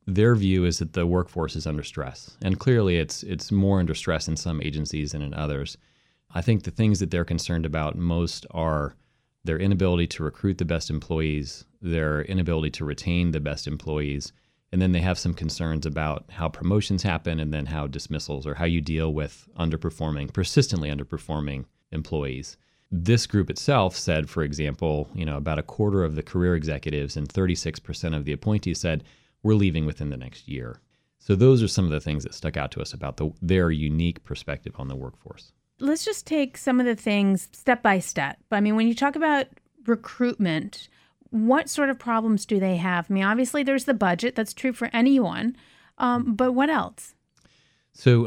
their view is that the workforce is under stress. And clearly it's more under stress in some agencies than in others. I think the things that they're concerned about most are their inability to recruit the best employees, their inability to retain the best employees, and then they have some concerns about how promotions happen and then how dismissals or how you deal with persistently underperforming employees. This group itself said, for example, about a quarter of the career executives and 36% of the appointees said, we're leaving within the next year. So those are some of the things that stuck out to us about their unique perspective on the workforce. Let's just take some of the things step by step. I mean, when you talk about recruitment, what sort of problems do they have? I mean, obviously there's the budget. That's true for anyone. But what else? So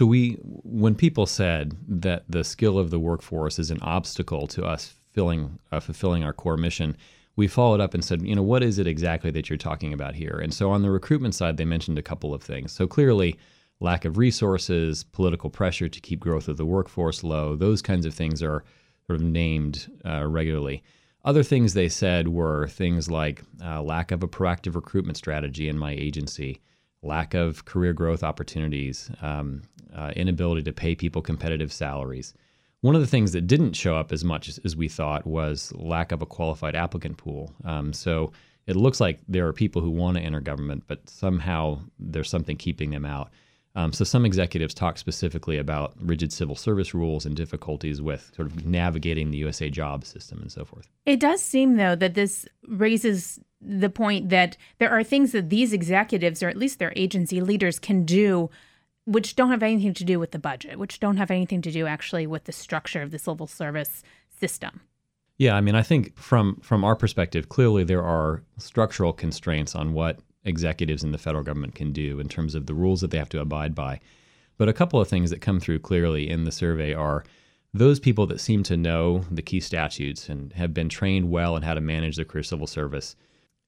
when people said that the skill of the workforce is an obstacle to us fulfilling our core mission, we followed up and said, what is it exactly that you're talking about here? And so on the recruitment side, they mentioned a couple of things. So clearly, lack of resources, political pressure to keep growth of the workforce low, those kinds of things are sort of named regularly. Other things they said were things like lack of a proactive recruitment strategy in my agency, lack of career growth opportunities, inability to pay people competitive salaries. One of the things that didn't show up as much as we thought was lack of a qualified applicant pool. So it looks like there are people who want to enter government, but somehow there's something keeping them out. So some executives talk specifically about rigid civil service rules and difficulties with sort of navigating the USA job system and so forth. It does seem, though, that this raises the point that there are things that these executives, or at least their agency leaders, can do which don't have anything to do with the budget, which don't have anything to do actually with the structure of the civil service system. Yeah, I mean, I think from our perspective, clearly there are structural constraints on what executives in the federal government can do in terms of the rules that they have to abide by. But a couple of things that come through clearly in the survey are those people that seem to know the key statutes and have been trained well in how to manage their career civil service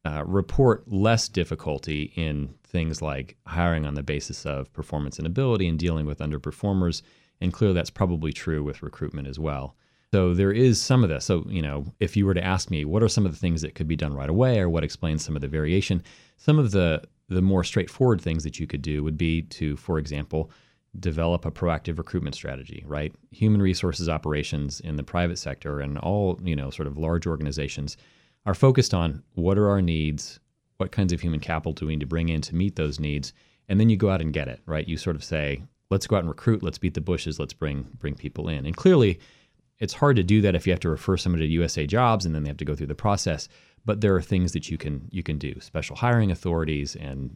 report less difficulty in things like hiring on the basis of performance and ability and dealing with underperformers. And clearly that's probably true with recruitment as well. So there is some of this. So, if you were to ask me, what are some of the things that could be done right away or what explains some of the variation? Some of the more straightforward things that you could do would be to, for example, develop a proactive recruitment strategy, right? Human resources operations in the private sector and all, sort of large organizations are focused on what are our needs, what kinds of human capital do we need to bring in to meet those needs, and then you go out and get it, right? You sort of say, let's go out and recruit, let's beat the bushes, let's bring people in. And clearly, it's hard to do that if you have to refer somebody to USA Jobs and then they have to go through the process. But there are things that you can do, special hiring authorities, and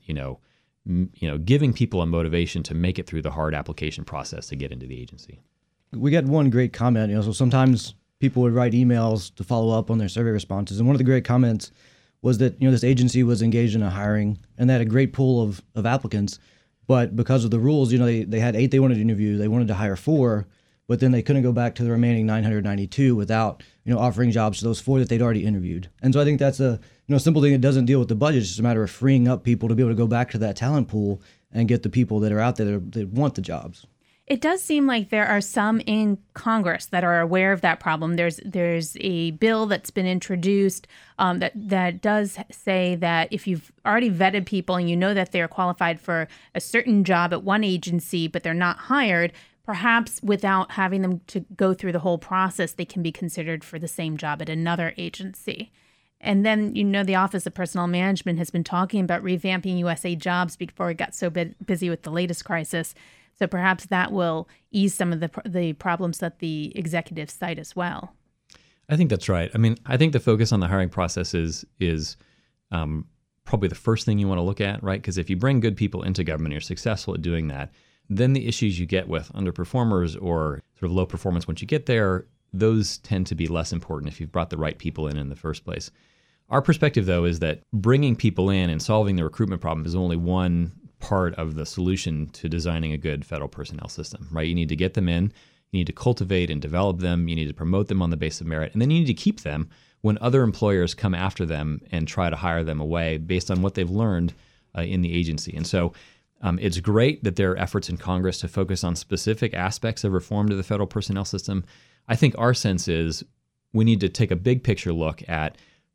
giving people a motivation to make it through the hard application process to get into the agency. We got one great comment. So sometimes people would write emails to follow up on their survey responses, and one of the great comments was that this agency was engaged in a hiring and they had a great pool of applicants, but because of the rules, they had 8 they wanted to interview, they wanted to hire 4. But then they couldn't go back to the remaining 992 without, offering jobs to those 4 that they'd already interviewed. And so I think that's a, simple thing that doesn't deal with the budget. It's just a matter of freeing up people to be able to go back to that talent pool and get the people that are out there that want the jobs. It does seem like there are some in Congress that are aware of that problem. There's a bill that's been introduced that does say that if you've already vetted people and you know that they're qualified for a certain job at one agency, but they're not hired, perhaps without having them to go through the whole process, they can be considered for the same job at another agency. And then, the Office of Personnel Management has been talking about revamping USA Jobs before it got so busy with the latest crisis. So perhaps that will ease some of the problems that the executives cite as well. I think that's right. I mean, I think the focus on the hiring process is probably the first thing you want to look at, right? Because if you bring good people into government, you're successful at doing that, then the issues you get with underperformers or sort of low performance once you get there, those tend to be less important if you've brought the right people in the first place. Our perspective, though, is that bringing people in and solving the recruitment problem is only one part of the solution to designing a good federal personnel system, right? You need to get them in, you need to cultivate and develop them, you need to promote them on the basis of merit, and then you need to keep them when other employers come after them and try to hire them away based on what they've learned in the agency. And so it's great that there are efforts in Congress to focus on specific aspects of reform to the federal personnel system. I think our sense is we need to take a big picture look at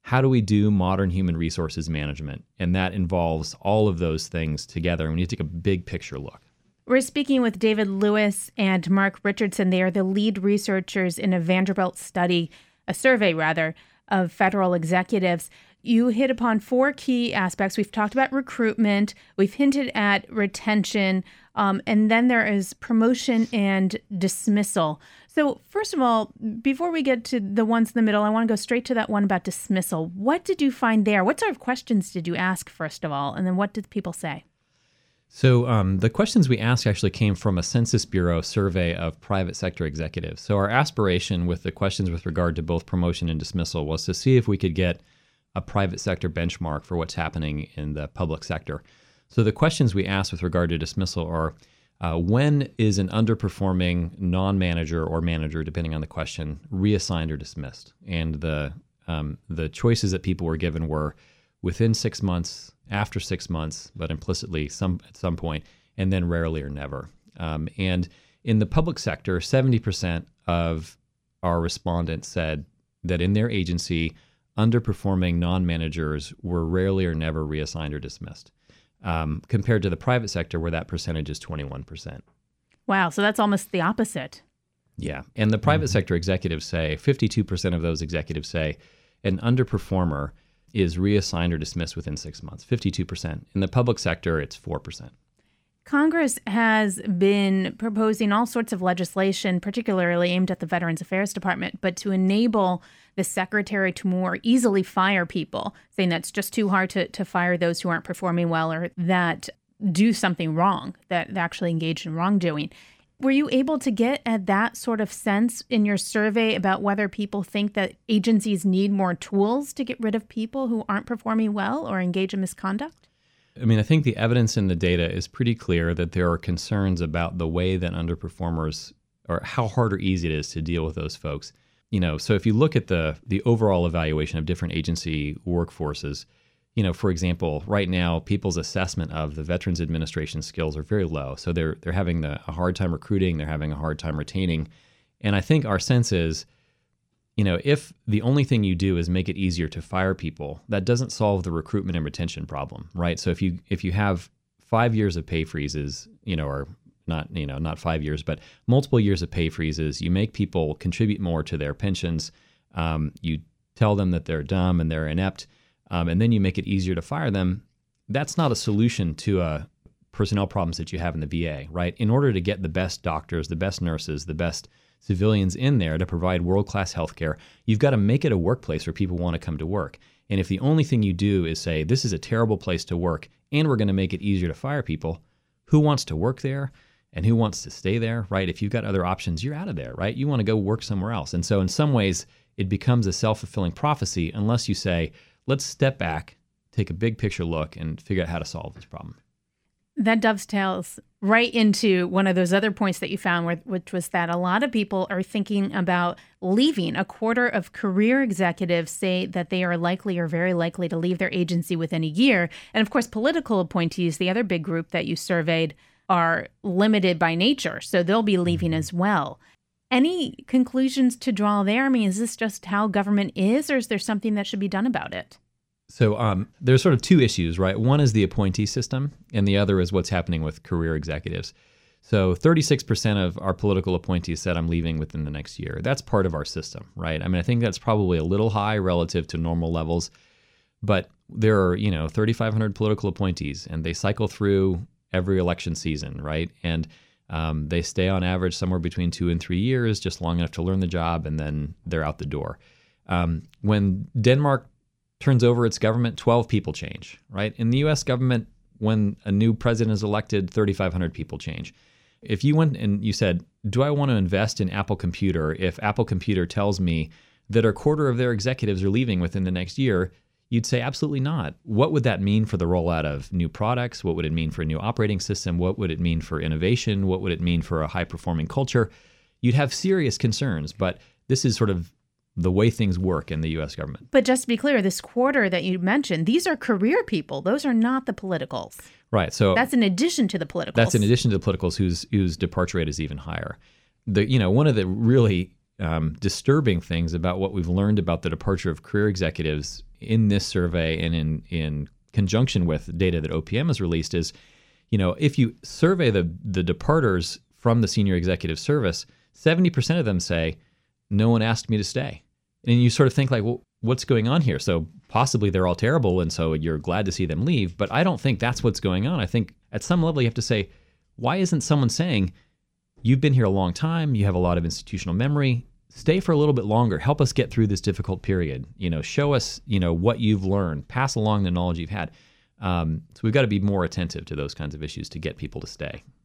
how do we do modern human resources management? And that involves all of those things together. And we need to take a big picture look. We're speaking with David Lewis and Mark Richardson. They are the lead researchers in a Vanderbilt study, a survey rather, of federal executives. You hit upon four key aspects. We've talked about recruitment. We've hinted at retention. And then there is promotion and dismissal. So first of all, before we get to the ones in the middle, I want to go straight to that one about dismissal. What did you find there? What sort of questions did you ask, first of all? And then what did people say? So the questions we asked actually came from a Census Bureau survey of private sector executives. So our aspiration with the questions with regard to both promotion and dismissal was to see if we could get a private sector benchmark for what's happening in the public sector. So the questions we asked with regard to dismissal are, when is an underperforming non-manager or manager, depending on the question, reassigned or dismissed? And the choices that people were given were within 6 months, after 6 months, but implicitly at some point, and then rarely or never. And in the public sector, 70% of our respondents said that in their agency, underperforming non-managers were rarely or never reassigned or dismissed, compared to the private sector where that percentage is 21%. Wow, so that's almost the opposite. Yeah, and the private sector executives say, 52% of those executives say an underperformer is reassigned or dismissed within 6 months, 52%. In the public sector, it's 4%. Congress has been proposing all sorts of legislation, particularly aimed at the Veterans Affairs Department, but to enable the secretary to more easily fire people, saying that's just too hard to fire those who aren't performing well or that do something wrong, that actually engage in wrongdoing. Were you able to get at that sort of sense in your survey about whether people think that agencies need more tools to get rid of people who aren't performing well or engage in misconduct? I mean, I think the evidence in the data is pretty clear that there are concerns about the way that underperformers, or how hard or easy it is to deal with those folks. So if you look at the overall evaluation of different agency workforces, for example, right now, people's assessment of the Veterans Administration skills are very low. So they're having a hard time recruiting, they're having a hard time retaining. And I think our sense is, if the only thing you do is make it easier to fire people, that doesn't solve the recruitment and retention problem, right? So if you have 5 years of pay freezes, or not 5 years, but multiple years of pay freezes, you make people contribute more to their pensions, you tell them that they're dumb and they're inept, and then you make it easier to fire them, that's not a solution to personnel problems that you have in the VA, right? In order to get the best doctors, the best nurses, the best civilians in there to provide world-class healthcare, you've got to make it a workplace where people want to come to work. And if the only thing you do is say, this is a terrible place to work, and we're going to make it easier to fire people, who wants to work there and who wants to stay there, right? If you've got other options, you're out of there, right? You want to go work somewhere else. And so in some ways, it becomes a self-fulfilling prophecy unless you say, let's step back, take a big picture look, and figure out how to solve this problem. That dovetails right into one of those other points that you found, which was that a lot of people are thinking about leaving. A quarter of career executives say that they are likely or very likely to leave their agency within a year. And of course, political appointees, the other big group that you surveyed, are limited by nature, so they'll be leaving as well. Any conclusions to draw there? I mean, is this just how government is, or is there something that should be done about it? So there's sort of two issues, right? One is the appointee system, and the other is what's happening with career executives. So 36% of our political appointees said, I'm leaving within the next year. That's part of our system, right? I mean, I think that's probably a little high relative to normal levels, but there are, 3,500 political appointees, and they cycle through every election season, right? And they stay on average somewhere between 2 and 3 years, just long enough to learn the job, and then they're out the door. When Denmark turns over its government, 12 people change, right? In the U.S. government, when a new president is elected, 3,500 people change. If you went and you said, do I want to invest in Apple Computer if Apple Computer tells me that a quarter of their executives are leaving within the next year, you'd say absolutely not. What would that mean for the rollout of new products? What would it mean for a new operating system? What would it mean for innovation? What would it mean for a high-performing culture? You'd have serious concerns, but this is sort of the way things work in the U.S. government. But just to be clear, this quarter that you mentioned, these are career people. Those are not the politicals. Right. So that's in addition to the politicals. That's in addition to the politicals whose departure rate is even higher. One of the really disturbing things about what we've learned about the departure of career executives in this survey and in conjunction with data that OPM has released is, if you survey the departers from the senior executive service, 70% of them say, no one asked me to stay. And you sort of think like, well, what's going on here? So possibly they're all terrible, and so you're glad to see them leave. But I don't think that's what's going on. I think at some level you have to say, why isn't someone saying, you've been here a long time, you have a lot of institutional memory, stay for a little bit longer, help us get through this difficult period, show us, what you've learned, pass along the knowledge you've had. So we've got to be more attentive to those kinds of issues to get people to stay.